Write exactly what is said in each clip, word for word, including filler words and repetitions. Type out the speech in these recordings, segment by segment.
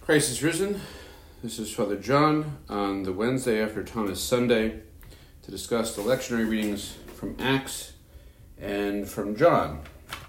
Christ is risen. This is Father John on the Wednesday after Thomas Sunday to discuss the lectionary readings from Acts and from John.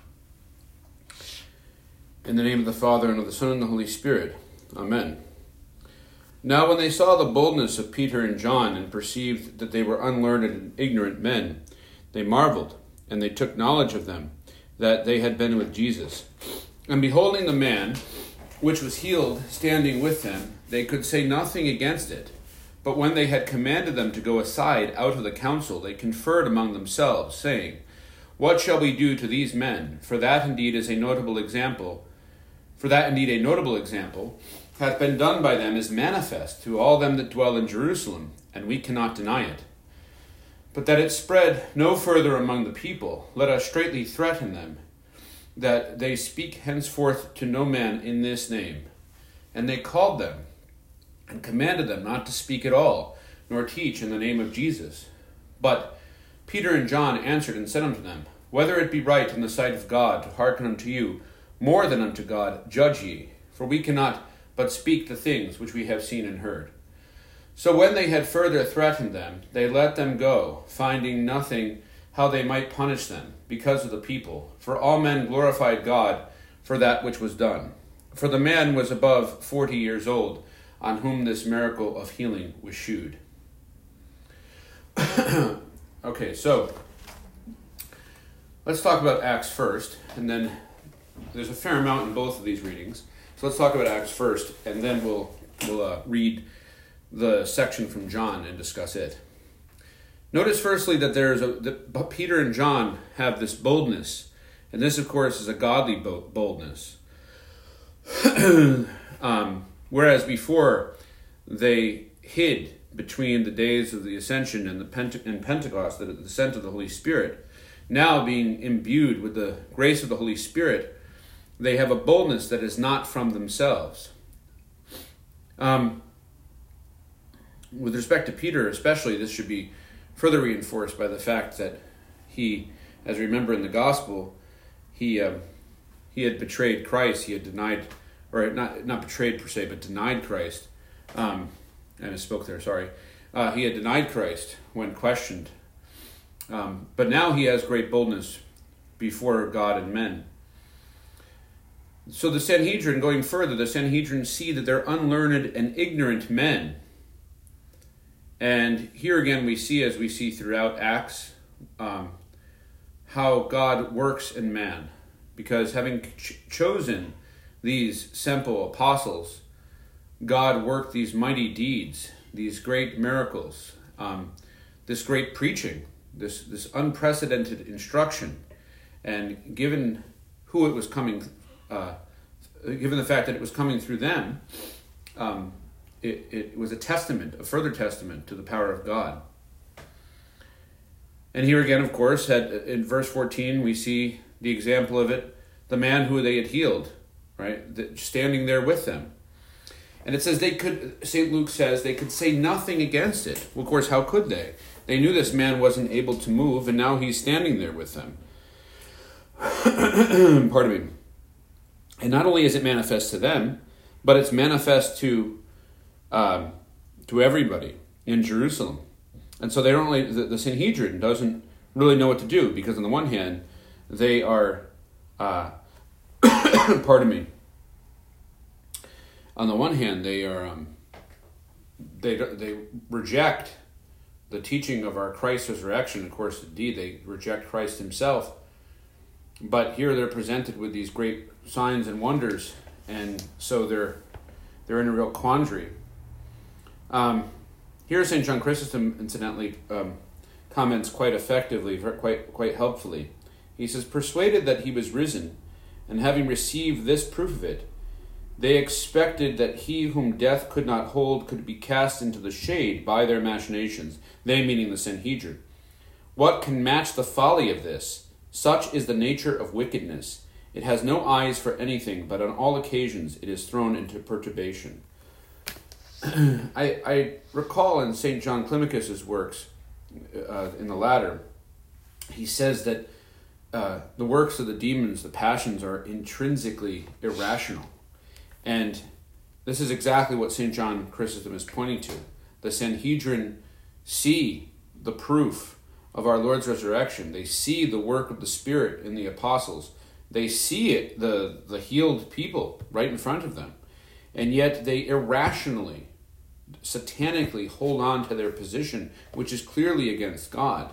In the name of the Father, and of the Son, and the Holy Spirit. Amen. Now when they saw the boldness of Peter and John, and perceived that they were unlearned and ignorant men, they marveled, and they took knowledge of them, that they had been with Jesus. And beholding the man which was healed standing with them, they could say nothing against it. But when they had commanded them to go aside out of the council, they conferred among themselves, saying, What shall we do to these men? For that indeed is a notable example. For that indeed a notable example hath been done by them is manifest to all them that dwell in Jerusalem, and we cannot deny it. But that it spread no further among the people, let us straitly threaten them, that they speak henceforth to no man in this name. And they called them, and commanded them not to speak at all, nor teach in the name of Jesus. But Peter and John answered and said unto them, Whether it be right in the sight of God to hearken unto you more than unto God, judge ye, for we cannot but speak the things which we have seen and heard. So when they had further threatened them, they let them go, finding nothing how they might punish them, because of the people. For all men glorified God for that which was done. For the man was above forty years old, on whom this miracle of healing was shewed. Okay, so let's talk about Acts first, and then there's a fair amount in both of these readings. So let's talk about Acts first, and then we'll we'll uh, read the section from John and discuss it. Notice firstly that there's a that Peter and John have this boldness, and this, of course, is a godly boldness. um, whereas before they hid between the days of the Ascension and the Pente- and Pentecost, the descent of the Holy Spirit, now being imbued with the grace of the Holy Spirit, they have a boldness that is not from themselves. Um, with respect to Peter especially, this should be further reinforced by the fact that he, as we remember in the Gospel, he uh, he had betrayed Christ. He had denied, or not not betrayed per se, but denied Christ. Um, I misspoke there, sorry. Uh, he had denied Christ when questioned. Um, but now he has great boldness before God and men. So the Sanhedrin, going further, the Sanhedrin see that they're unlearned and ignorant men. And here again we see, as we see throughout Acts, um, how God works in man. Because having ch- chosen these simple apostles, God worked these mighty deeds, these great miracles, um, this great preaching, this, this unprecedented instruction. And given who it was coming, uh, given the fact that it was coming through them, um, It, it was a testament, a further testament to the power of God. And here again, of course, at, in verse fourteen, we see the example of it, the man who they had healed, right, the, standing there with them. And it says they could, Saint Luke says, they could say nothing against it. Well, of course, how could they? They knew this man wasn't able to move, and now he's standing there with them. Pardon me. And not only is it manifest to them, but it's manifest to Um, to everybody in Jerusalem. And so they don't really, the, the Sanhedrin doesn't really know what to do, because on the one hand, they are, uh, pardon me, on the one hand, they are, um, they they reject the teaching of our Christ's resurrection. Of course, indeed, they reject Christ himself. But here they're presented with these great signs and wonders, and so they're they're in a real quandary. Um, here Saint John Chrysostom, incidentally, um, comments quite effectively, quite quite helpfully. He says, Persuaded that he was risen, and having received this proof of it, they expected that he whom death could not hold could be cast into the shade by their machinations, they meaning the Sanhedrin. What can match the folly of this? Such is the nature of wickedness. It has no eyes for anything, but on all occasions it is thrown into perturbation. I, I recall in Saint John Climacus's works, uh, in the latter, he says that uh, the works of the demons, the passions, are intrinsically irrational. And This is exactly what Saint John Chrysostom is pointing to. The Sanhedrin see the proof of our Lord's resurrection. They see the work of the Spirit in the apostles. They see it, the, the healed people right in front of them. And yet they irrationally, satanically hold on to their position, which is clearly against God.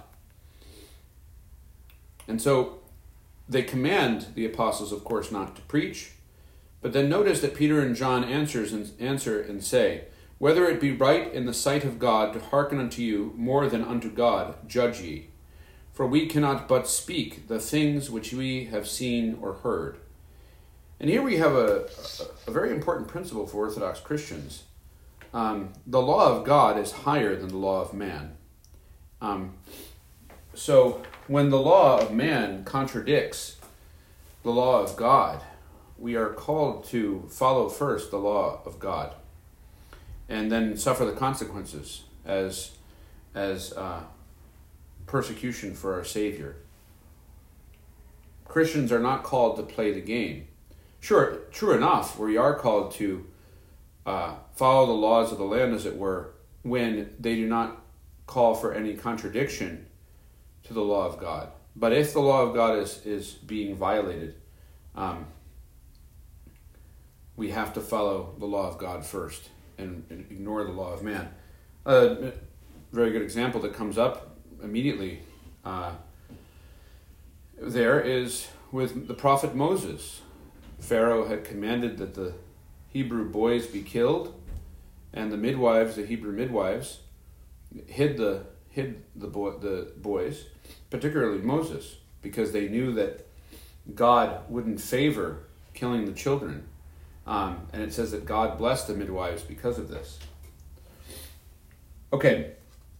And so they command the apostles, of course, not to preach. But then notice that Peter and John answers and answer and say, "Whether it be right in the sight of God to hearken unto you more than unto God, judge ye. For we cannot but speak the things which we have seen or heard." And here we have a, a, a very important principle for Orthodox Christians. Um, the law of God is higher than the law of man. Um, so when the law of man contradicts the law of God, we are called to follow first the law of God and then suffer the consequences as, as uh, persecution for our Savior. Christians are not called to play the game. Sure, true enough, we are called to uh, follow the laws of the land, as it were, when they do not call for any contradiction to the law of God. But if the law of God is, is being violated, um, we have to follow the law of God first and, and ignore the law of man. A uh, very good example that comes up immediately uh, there is with the prophet Moses. Pharaoh had commanded that the Hebrew boys be killed, and the midwives, the Hebrew midwives, hid the hid the boy, the boys, particularly Moses, because they knew that God wouldn't favor killing the children. Um, and it says that God blessed the midwives because of this. Okay.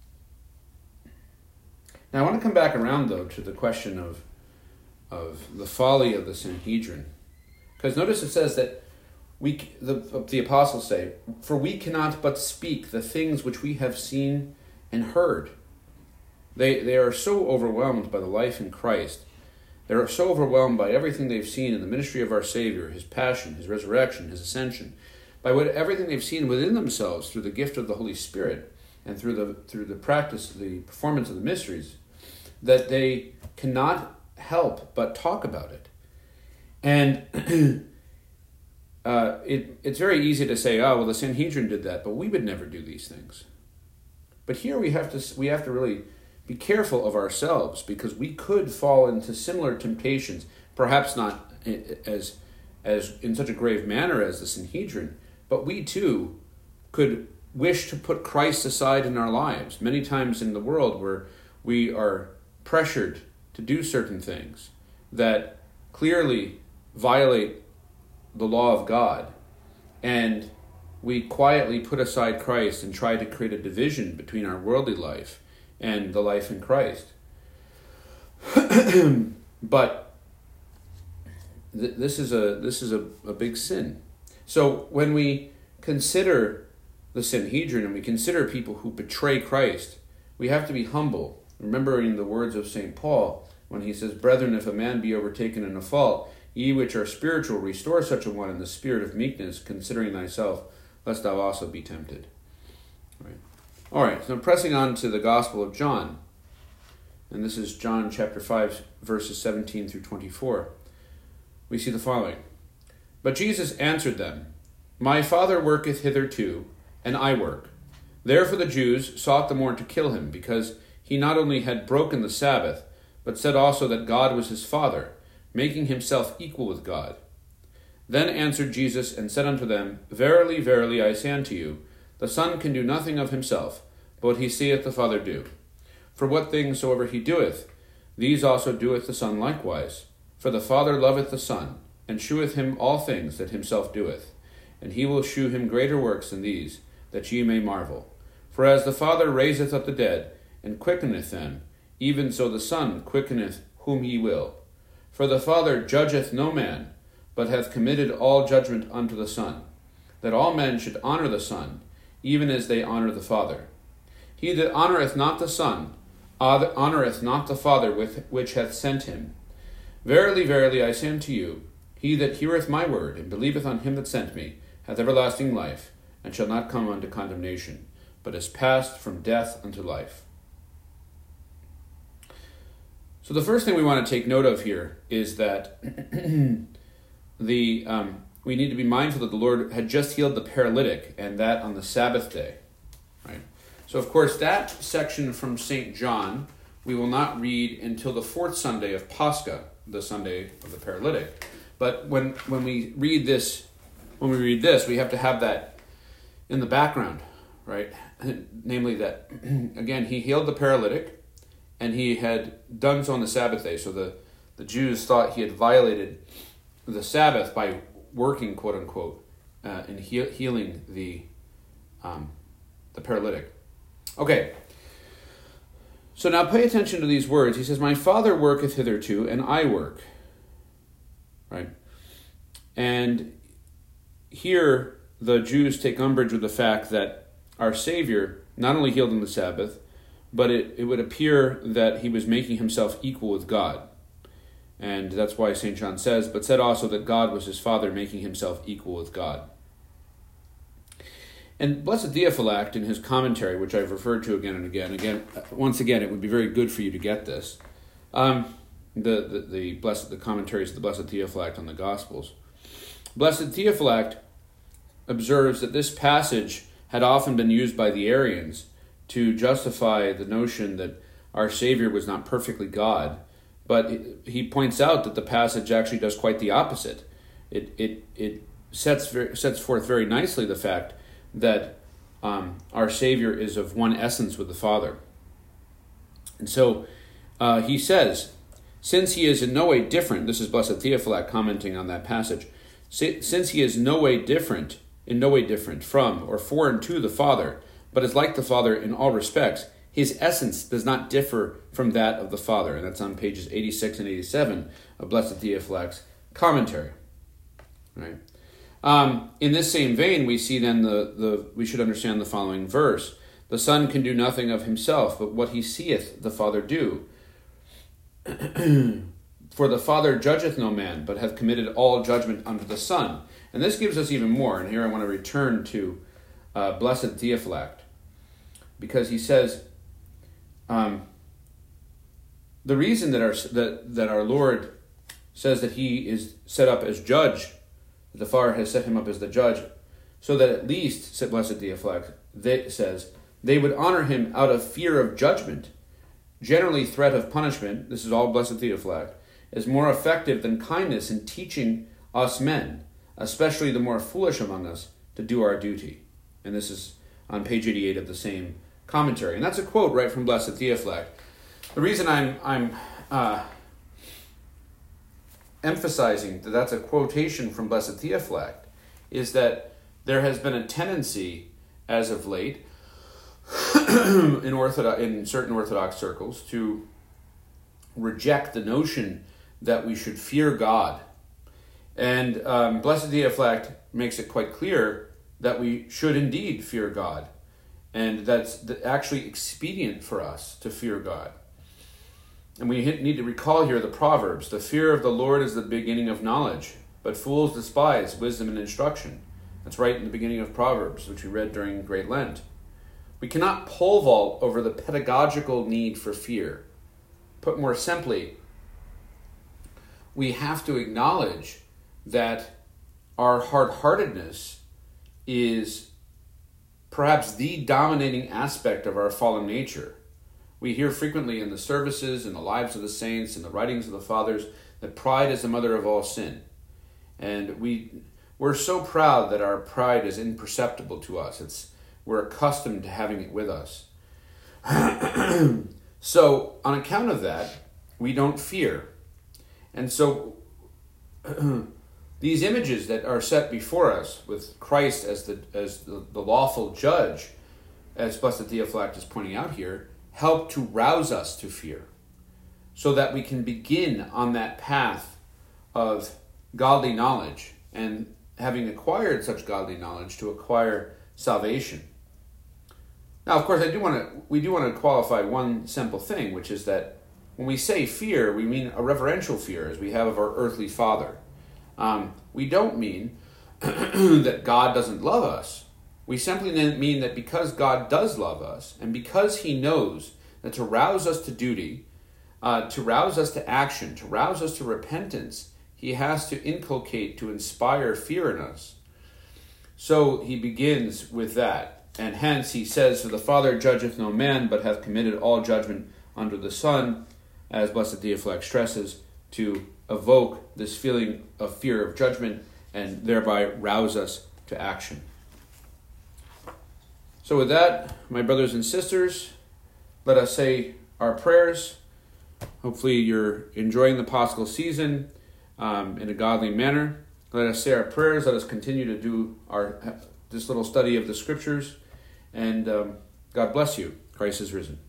Now I want to come back around, though, to the question of, of the folly of the Sanhedrin. Because notice it says that we, the, the apostles say, "For we cannot but speak the things which we have seen and heard." They, they are so overwhelmed by the life in Christ. They are so overwhelmed by everything they've seen in the ministry of our Savior, his passion, his resurrection, his ascension, by what everything they've seen within themselves through the gift of the Holy Spirit and through the through the practice, the performance of the mysteries, that they cannot help but talk about it. And uh, it it's very easy to say, "Oh, well, the Sanhedrin did that, but we would never do these things." But here we have to we have to really be careful of ourselves, because we could fall into similar temptations, perhaps not as as in such a grave manner as the Sanhedrin, but we too could wish to put Christ aside in our lives. Many times in the world where we are pressured to do certain things that clearly violate the law of God, and we quietly put aside Christ and try to create a division between our worldly life and the life in Christ. But th- this is a this is a, a big sin. So when we consider the Sanhedrin and we consider people who betray Christ, we have to be humble, remembering the words of Saint Paul when he says, "Brethren, if a man be overtaken in a fault, ye which are spiritual, restore such a one in the spirit of meekness, considering thyself, lest thou also be tempted." All right. All right, so pressing on to the Gospel of John, and this is John chapter five, verses seventeen through twenty-four. We see the following. "But Jesus answered them, My Father worketh hitherto, and I work. Therefore the Jews sought the more to kill him, because he not only had broken the Sabbath, but said also that God was his Father, making himself equal with God. Then answered Jesus and said unto them, Verily, verily, I say unto you, the Son can do nothing of himself, but what he seeth the Father do. For what things soever he doeth, these also doeth the Son likewise. For the Father loveth the Son, and sheweth him all things that himself doeth. And he will shew him greater works than these, that ye may marvel. For as the Father raiseth up the dead, and quickeneth them, even so the Son quickeneth whom he will. For the Father judgeth no man, but hath committed all judgment unto the Son, that all men should honour the Son, even as they honour the Father. He that honoureth not the Son, honoureth not the Father with which hath sent him. Verily, verily, I say unto you, he that heareth my word, and believeth on him that sent me, hath everlasting life, and shall not come unto condemnation, but is passed from death unto life. So the first thing we want to take note of here is that the um, we need to be mindful that the Lord had just healed the paralytic, and that on the Sabbath day. Right? So of course that section from Saint John we will not read until the fourth Sunday of Pascha, the Sunday of the paralytic. But when when we read this, when we read this, we have to have that in the background, right? Namely that, again, he healed the paralytic, and he had done so on the Sabbath day. So the, the Jews thought he had violated the Sabbath by working, quote unquote, uh, and he, healing the um, the paralytic. Okay. So now pay attention to these words. He says, "My Father worketh hitherto, and I work." Right? And here the Jews take umbrage with the fact that our Savior not only healed on the Sabbath, but it, it would appear that he was making himself equal with God. And that's why Saint John says, "But said also that God was his Father, making himself equal with God." And Blessed Theophylact, in his commentary, which I've referred to again and again, again, once again, it would be very good for you to get this. Um, the, the the blessed the commentaries of the Blessed Theophylact on the Gospels. Blessed Theophylact observes that this passage had often been used by the Arians to justify the notion that our Savior was not perfectly God, but he points out that the passage actually does quite the opposite. It it it sets sets forth very nicely the fact that um, our Savior is of one essence with the Father. And so uh, he says, since he is in no way different, this is Blessed Theophylact commenting on that passage, since he is no way different, in no way different from or foreign to the Father, but is like the Father in all respects, his essence does not differ from that of the Father. And that's on pages eighty-six and eighty-seven of Blessed Theophylact's commentary. Right? Um, in this same vein, we see then the, the we should understand the following verse. The Son can do nothing of himself, but what he seeth the Father do. For the Father judgeth no man, but hath committed all judgment unto the Son. And this gives us even more. And here I want to return to uh, Blessed Theophylact, because he says um, the reason that our that that our Lord says that he is set up as judge, the Father has set him up as the judge, so that at least, said Blessed Theophylact, they, says, they would honor him out of fear of judgment. Generally, threat of punishment, this is all Blessed Theophylact, is more effective than kindness in teaching us men, especially the more foolish among us, to do our duty. And this is on page eighty-eight of the same commentary. And that's a quote right from Blessed Theophylact. The reason I'm I'm uh, emphasizing that that's a quotation from Blessed Theophylact is that there has been a tendency as of late in Orthodox, in certain Orthodox circles to reject the notion that we should fear God. And um, Blessed Theophylact makes it quite clear that we should indeed fear God, and that's actually expedient for us to fear God. And we need to recall here the Proverbs. The fear of the Lord is the beginning of knowledge, but fools despise wisdom and instruction. That's right in the beginning of Proverbs, which we read during Great Lent. We cannot pole vault over the pedagogical need for fear. Put more simply, we have to acknowledge that our hard-heartedness is perhaps the dominating aspect of our fallen nature. We hear frequently in the services, in the lives of the saints, in the writings of the fathers, that pride is the mother of all sin. And we, we're so proud that our pride is imperceptible to us. It's, we're accustomed to having it with us. So, on account of that, we don't fear. And so, these images that are set before us with Christ as the as the, the lawful judge, as Blessed Theophylact is pointing out here, help to rouse us to fear, so that we can begin on that path of godly knowledge, and having acquired such godly knowledge, to acquire salvation. Now, of course, I do want to we do want to qualify one simple thing, which is that when we say fear, we mean a reverential fear, as we have of our earthly father. Um, we don't mean that God doesn't love us. We simply mean that because God does love us, and because he knows that to rouse us to duty, uh, to rouse us to action, to rouse us to repentance, he has to inculcate, to inspire fear in us. So he begins with that. And hence he says, "For the Father judgeth no man, but hath committed all judgment unto the Son," as Blessed Theophylact stresses, to evoke this feeling of fear of judgment and thereby rouse us to action. So with that, my brothers and sisters, let us say our prayers. Hopefully you're enjoying the Paschal season um, in a godly manner. Let us say our prayers. Let us continue to do our this little study of the Scriptures. And um, God bless you. Christ is risen.